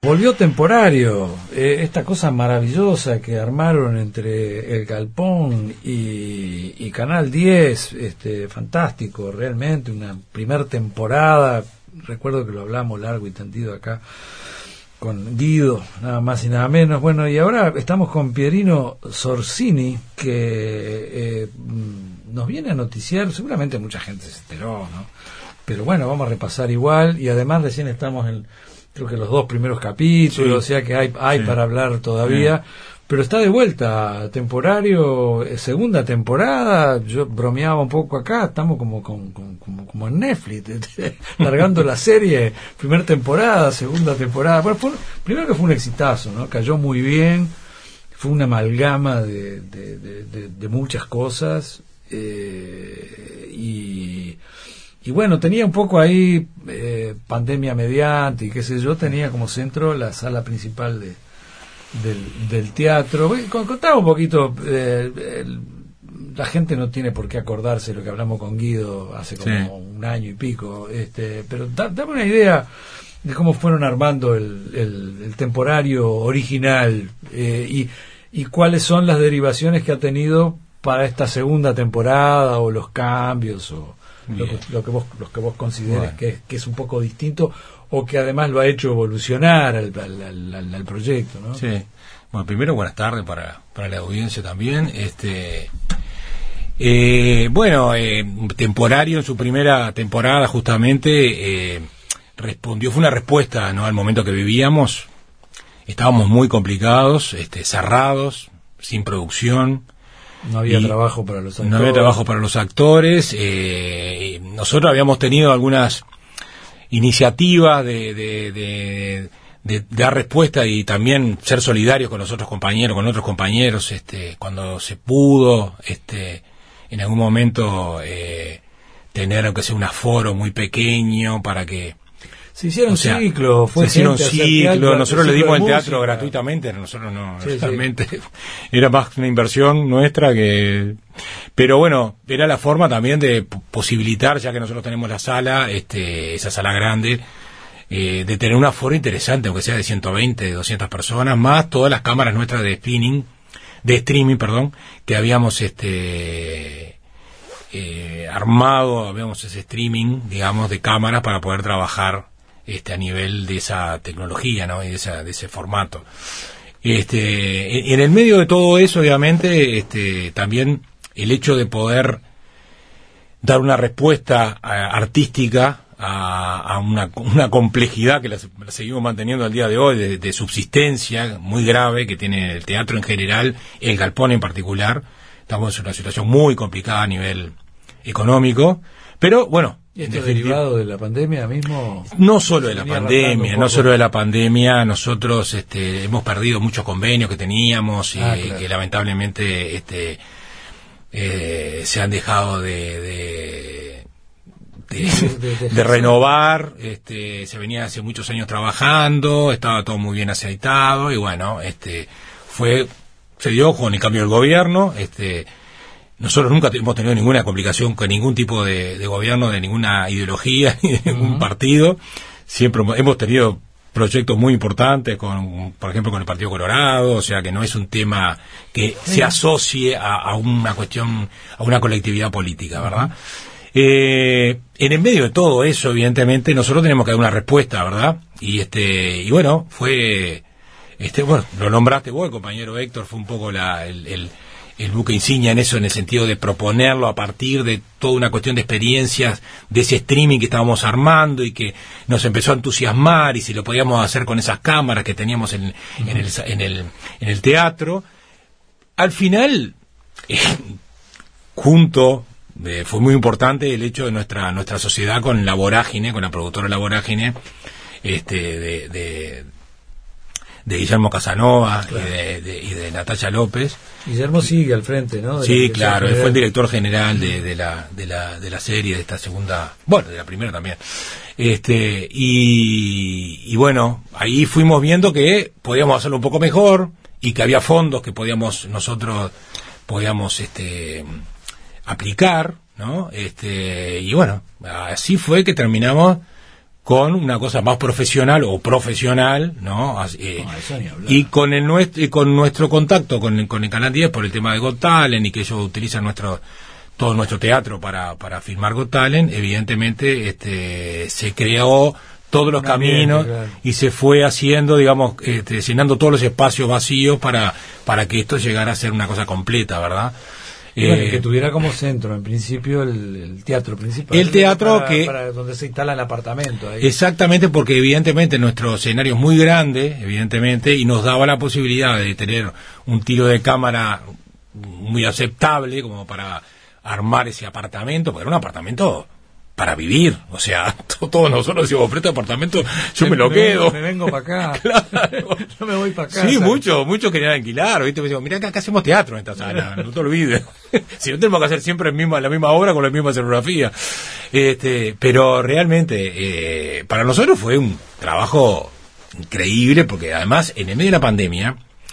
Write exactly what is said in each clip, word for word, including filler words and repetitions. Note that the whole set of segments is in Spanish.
Volvió Temporario, eh, esta cosa maravillosa que armaron entre El Galpón y, y Canal diez, este, fantástico, realmente, una primer temporada, recuerdo que lo hablamos largo y tendido acá, con Guido, nada más y nada menos. Bueno, y ahora estamos con Pierino Sorsini, que eh, nos viene a noticiar, seguramente mucha gente se enteró, ¿no? Pero bueno, vamos a repasar igual, y además recién estamos en, creo que los dos primeros capítulos, sí. O sea que hay, hay sí. para hablar todavía, sí. Pero está de vuelta, Temporario, eh, segunda temporada. Yo bromeaba un poco acá, estamos como con, con, como, como en Netflix, largando la serie, primera temporada, segunda temporada. Bueno, fue, primero que fue un exitazo, ¿no? Cayó muy bien, fue una amalgama de, de, de, de, de muchas cosas, eh, y, y bueno, tenía un poco ahí, eh, pandemia mediante, y qué sé yo, tenía como centro la sala principal de Del, del teatro. Contaba un poquito, eh, el, la gente no tiene por qué acordarse lo que hablamos con Guido hace como sí. un año y pico, este, pero da, dame una idea de cómo fueron armando el, el, el Temporario original, eh, y, y cuáles son las derivaciones que ha tenido para esta segunda temporada, o los cambios, o lo que, lo que vos, los que vos consideres bueno. que, es, que es un poco distinto, o que además lo ha hecho evolucionar al, al, al, al proyecto, ¿no? Sí. Bueno, primero buenas tardes para, para la audiencia también. Este, eh, bueno, eh, Temporario en su primera temporada justamente eh, respondió, fue una respuesta, ¿no?, al momento que vivíamos. Estábamos muy complicados, este, cerrados, sin producción. No había trabajo para los actores. No había trabajo para los actores. Eh, nosotros habíamos tenido algunas iniciativas de, de, de, de, de dar respuesta y también ser solidarios con los otros compañeros, con otros compañeros, este, cuando se pudo, este, en algún momento eh, tener aunque sea un aforo muy pequeño para que se hicieron o sea, ciclos, fue se hicieron ciclos, nosotros le dimos el teatro música. gratuitamente, nosotros no, sí, realmente sí. Era más una inversión nuestra que, pero bueno, era la forma también de posibilitar, ya que nosotros tenemos la sala, este, esa sala grande, eh, de tener un aforo interesante, aunque sea de ciento veinte, de doscientas personas, más todas las cámaras nuestras de spinning, de streaming, perdón, que habíamos, este, eh, armado, habíamos ese streaming, digamos, de cámaras para poder trabajar este a nivel de esa tecnología, ¿no?, y de, esa, de ese formato. Este, en el medio de todo eso, obviamente, este, también el hecho de poder dar una respuesta a, artística a, a una, una complejidad que la, la seguimos manteniendo al día de hoy, de, de subsistencia muy grave que tiene el teatro en general, el Galpón en particular. Estamos en una situación muy complicada a nivel económico, pero bueno, ¿y esto derivado de la pandemia mismo? No solo de la pandemia, no solo de la pandemia, nosotros este, hemos perdido muchos convenios que teníamos y ah, claro. que lamentablemente este, eh, se han dejado de, de, de, de, de, de renovar, este, se venía hace muchos años trabajando, estaba todo muy bien aceitado y bueno, este, fue, se dio con el cambio del gobierno, este, nosotros nunca hemos tenido ninguna complicación con ningún tipo de, de gobierno, de ninguna ideología, ni de ningún uh-huh. partido. Siempre hemos tenido proyectos muy importantes, con, por ejemplo, con el Partido Colorado, o sea que no es un tema que sí. se asocie a, a una cuestión, a una colectividad política, ¿verdad? Uh-huh. Eh, en el medio de todo eso, evidentemente, nosotros tenemos que dar una respuesta, ¿verdad? Y este, y bueno, fue, este, bueno, lo nombraste vos, el compañero Héctor, fue un poco la, el, el el buque insignia en eso, en el sentido de proponerlo a partir de toda una cuestión de experiencias de ese streaming que estábamos armando y que nos empezó a entusiasmar, y si lo podíamos hacer con esas cámaras que teníamos en, uh-huh. en, el, en, el, en el teatro. Al final, eh, junto, eh, fue muy importante el hecho de nuestra nuestra sociedad con La Vorágine, con la productora La Vorágine, este, de, de de Guillermo Casanova, claro. y, de, de, y de Natalia López. Guillermo sigue al frente, ¿no? De sí, claro, él fue el director general de, de la de la de la serie, de esta segunda, bueno, de la primera también. Este, y, y bueno, ahí fuimos viendo que podíamos hacerlo un poco mejor y que había fondos que podíamos nosotros podíamos este aplicar, ¿no? Este, y bueno, así fue que terminamos con una cosa más profesional o profesional, ¿no? Eh, no y con el nuestro, y con nuestro contacto con el, con el Canal diez por el tema de Got Talent y que ellos utilizan nuestro todo nuestro teatro para para filmar Got Talent, evidentemente este se creó todos los caminos ambiente, claro. Y se fue haciendo, digamos, este, llenando todos los espacios vacíos para para que esto llegara a ser una cosa completa, ¿verdad? Y bueno, eh, que tuviera como centro, en principio, el, el teatro principal. El teatro para, que... Para donde se instala el apartamento. Ahí. Exactamente, porque evidentemente nuestro escenario es muy grande, evidentemente, y nos daba la posibilidad de tener un tiro de cámara muy aceptable como para armar ese apartamento, porque era un apartamento para vivir, o sea, todos nosotros decimos, presto apartamento, yo me, me lo me quedo. Vengo, me vengo para acá. Claro. Yo me voy para acá. Sí, muchos, muchos querían alquilar, ¿viste? Me decimos, mirá que acá hacemos teatro en esta sala, no te olvides. Si no tenemos que hacer siempre el mismo, la misma obra con la misma escenografía. Este, pero realmente, eh, para nosotros fue un trabajo increíble, porque además, en el medio de la pandemia,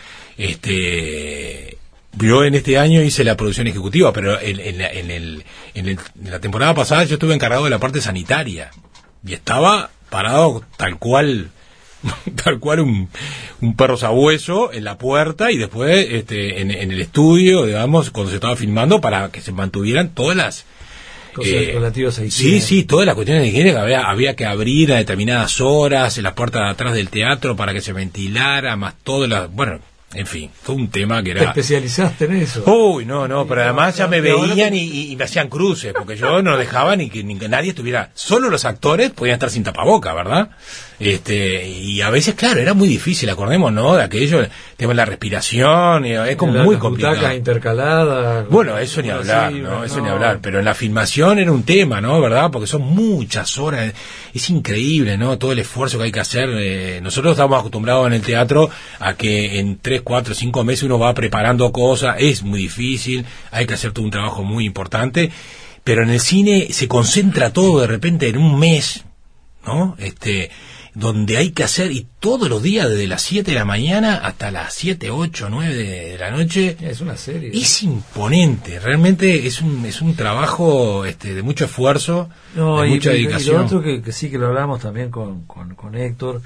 este... Yo en este año hice la producción ejecutiva, pero en, en, la, en, el, en, el, en la temporada pasada yo estuve encargado de la parte sanitaria y estaba parado tal cual, tal cual un, un perro sabueso en la puerta y después este, en, en el estudio, digamos, cuando se estaba filmando para que se mantuvieran todas las cosas eh, relativas a higiene. Sí, sí, todas las cuestiones de higiene que había, había que abrir a determinadas horas en las puertas de atrás del teatro para que se ventilara, más todas las, bueno. En fin, fue un tema que era... ¿Te especializaste en eso? Uy, no, no, pero además ya me veían y, y, y me hacían cruces, porque yo no dejaba ni que, ni que nadie estuviera... Solo los actores podían estar sin tapaboca, ¿verdad? Este, y a veces, claro, era muy difícil, acordemos, ¿no? De aquello, el tema de la respiración, es como la, muy las complicado. Butacas intercaladas. Bueno, eso ni hablar, así, ¿no? Eso no. ni hablar, pero en la filmación era un tema, ¿no? ¿Verdad? Porque son muchas horas, es increíble, ¿no? Todo el esfuerzo que hay que hacer. Eh, nosotros estamos acostumbrados en el teatro a que en tres, cuatro, cinco meses uno va preparando cosas, es muy difícil, hay que hacer todo un trabajo muy importante, pero en el cine se concentra todo de repente en un mes, ¿no? Este... donde hay que hacer, y todos los días, desde las siete de la mañana hasta las siete, ocho, nueve de la noche. Es una serie. Es imponente, realmente es un es un trabajo este, de mucho esfuerzo, no, de y, mucha y, dedicación. Y lo otro que, que sí que lo hablamos también con, con, con Héctor,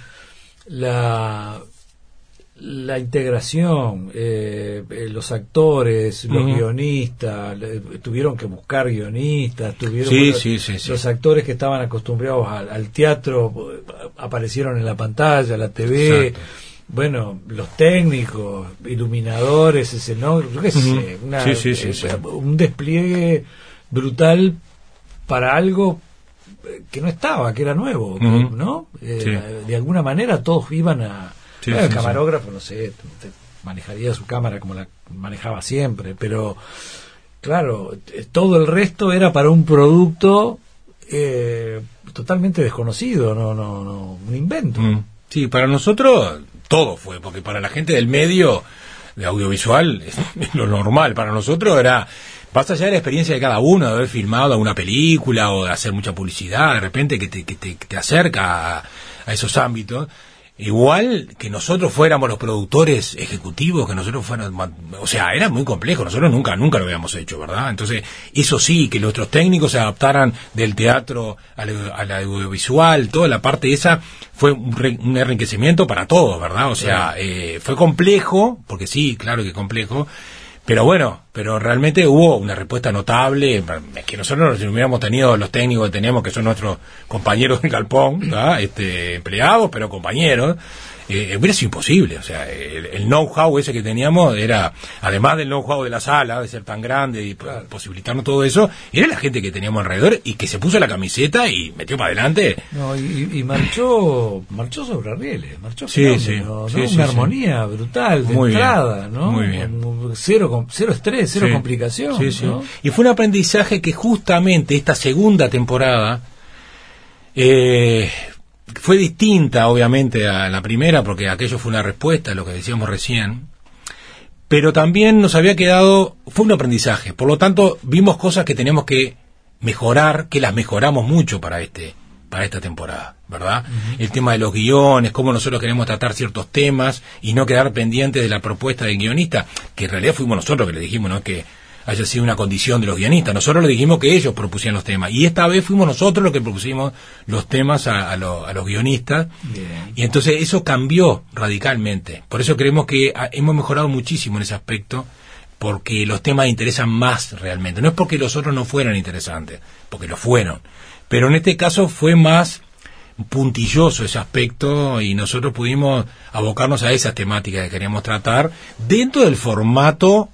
la... la integración, eh, eh, los actores, los uh-huh. guionistas, le, tuvieron que buscar guionistas, tuvieron sí, bueno, sí, sí, sí. los actores que estaban acostumbrados al, al teatro aparecieron en la pantalla, la T V. Exacto. Bueno, los técnicos, iluminadores, escenógrafos, yo qué sé, uh-huh. una, sí, sí, sí, eh, sí. un despliegue brutal para algo que no estaba, que era nuevo, uh-huh. ¿no? Eh, sí. De alguna manera todos iban a Sí, bueno, el sí, camarógrafo, sí. no sé, te manejaría su cámara como la manejaba siempre, pero claro, todo el resto era para un producto eh, totalmente desconocido, no, no, no, un invento. Mm. Sí, para nosotros todo fue, porque para la gente del medio de audiovisual es, es lo normal, para nosotros era, más allá de la experiencia de cada uno, de haber filmado una película o de hacer mucha publicidad, de repente que te, que te, que te acerca a, a esos ámbitos. Igual que nosotros fuéramos los productores ejecutivos, que nosotros fuéramos, o sea, era muy complejo, nosotros nunca, nunca lo habíamos hecho, ¿verdad? Entonces, eso sí, que nuestros técnicos se adaptaran del teatro al, al audiovisual, toda la parte esa fue un, re, un enriquecimiento para todos, ¿verdad? O sea, eh, fue complejo, porque sí, claro que complejo, pero bueno, pero realmente hubo una respuesta notable, es que nosotros no hubiéramos tenido los técnicos que teníamos, que son nuestros compañeros del galpón, ¿verdad? Este, empleados, pero compañeros, eh, hubiera sido imposible, o sea, el, el know-how ese que teníamos era, además del know-how de la sala, de ser tan grande y claro. posibilitarnos todo eso, era la gente que teníamos alrededor y que se puso la camiseta y metió para adelante. No, y, y marchó, marchó sobre rieles, marchó sí, fenómeno, sí, ¿no? sí, Una sí, armonía sí. brutal de Muy entrada, bien, ¿no? Muy bien. Cero, cero estrés, cero sí. complicación. Sí, sí. ¿no? Y fue un aprendizaje que justamente esta segunda temporada eh, fue distinta, obviamente, a la primera, porque aquello fue una respuesta a lo que decíamos recién, pero también nos había quedado, fue un aprendizaje, por lo tanto vimos cosas que teníamos que mejorar, que las mejoramos mucho para este para esta temporada, ¿verdad? Uh-huh. El tema de los guiones, cómo nosotros queremos tratar ciertos temas y no quedar pendientes de la propuesta del guionista, que en realidad fuimos nosotros que le dijimos, ¿no? Que haya sido una condición de los guionistas. Nosotros le dijimos que ellos propusieran los temas, y esta vez fuimos nosotros los que propusimos los temas a, a, lo, a los guionistas. Bien. Y entonces eso cambió radicalmente. Por eso creemos que ha, hemos mejorado muchísimo en ese aspecto, porque los temas interesan más realmente. No es porque los otros no fueran interesantes, porque lo fueron, pero en este caso fue más puntilloso ese aspecto, y nosotros pudimos abocarnos a esas temáticas que queríamos tratar dentro del formato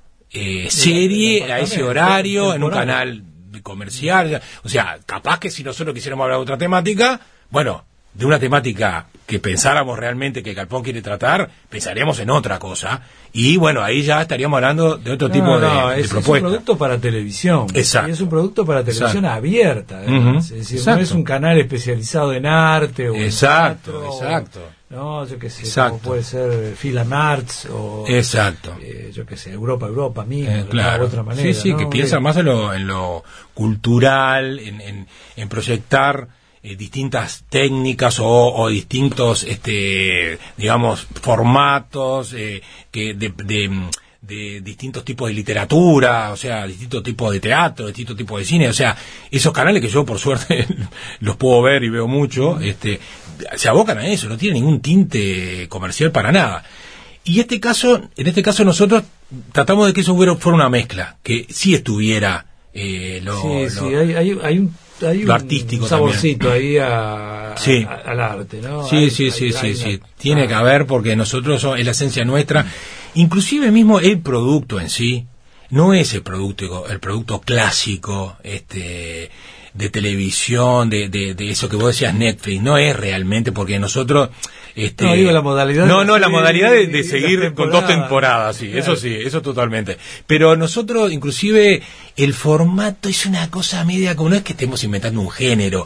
eh, serie, a ese horario, en un canal comercial. O sea, capaz que si nosotros quisiéramos hablar de otra temática, bueno, de una temática que pensáramos realmente que Galpón quiere tratar, pensaríamos en otra cosa, y bueno, ahí ya estaríamos hablando de otro no, tipo de, no, de es, propuesta. Es un producto para televisión. Exacto. Y es un producto para televisión Exacto. abierta. Uh-huh. Es decir, exacto. No es un canal especializado en arte o exacto, en teatro. Exacto. O, no, yo qué sé, exacto. como puede ser Film Arts o exacto. Eh, yo qué sé, Europa, Europa mismo, eh, claro. de otra manera. Sí, sí, ¿no? que piensa eh, más en lo, en lo cultural, en, en, en proyectar Eh, distintas técnicas o, o distintos, este, digamos, formatos eh, que de, de, de distintos tipos de literatura, o sea, distintos tipos de teatro, distintos tipos de cine, o sea, esos canales que yo por suerte los puedo ver y veo mucho, este, se abocan a eso, no tiene ningún tinte comercial para nada. Y este caso, en este caso nosotros tratamos de que eso hubiera, fuera una mezcla, que sí estuviera eh, lo, sí, lo, sí, hay, hay, hay un hay lo un artístico saborcito también. ahí a, sí. a, al arte, ¿no? Sí, hay, sí, hay, sí, hay, sí, hay sí. una... Tiene ah. que haber, porque nosotros somos, es la esencia nuestra. Inclusive mismo el producto en sí no es el producto, el producto clásico, este, de televisión, de, de, de eso que vos decías Netflix, no es realmente, porque nosotros este no digo la modalidad no no de, la modalidad de, de seguir con dos temporadas, sí, claro. Eso sí, eso totalmente, pero nosotros inclusive el formato es una cosa media, como no es que estemos inventando un género,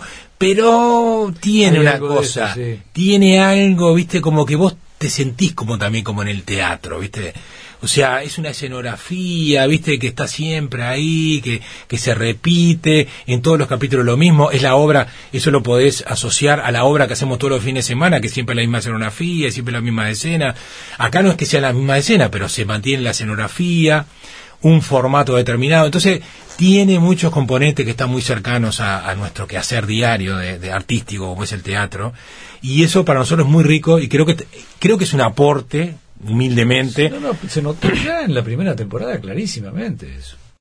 pero tiene Hay una cosa eso, sí. Tiene algo, viste, como que vos te sentís como también como en el teatro, viste. O sea, es una escenografía, viste, que está siempre ahí, que, que se repite, en todos los capítulos lo mismo, es la obra, eso lo podés asociar a la obra que hacemos todos los fines de semana, que siempre es la misma escenografía, siempre la misma escena. Acá no es que sea la misma escena, pero se mantiene la escenografía, un formato determinado, entonces tiene muchos componentes que están muy cercanos a, a nuestro quehacer diario de, de artístico, como es el teatro, y eso para nosotros es muy rico, y creo que creo que es un aporte, humildemente. No, no, se notó ya en la primera temporada clarísimamente eso.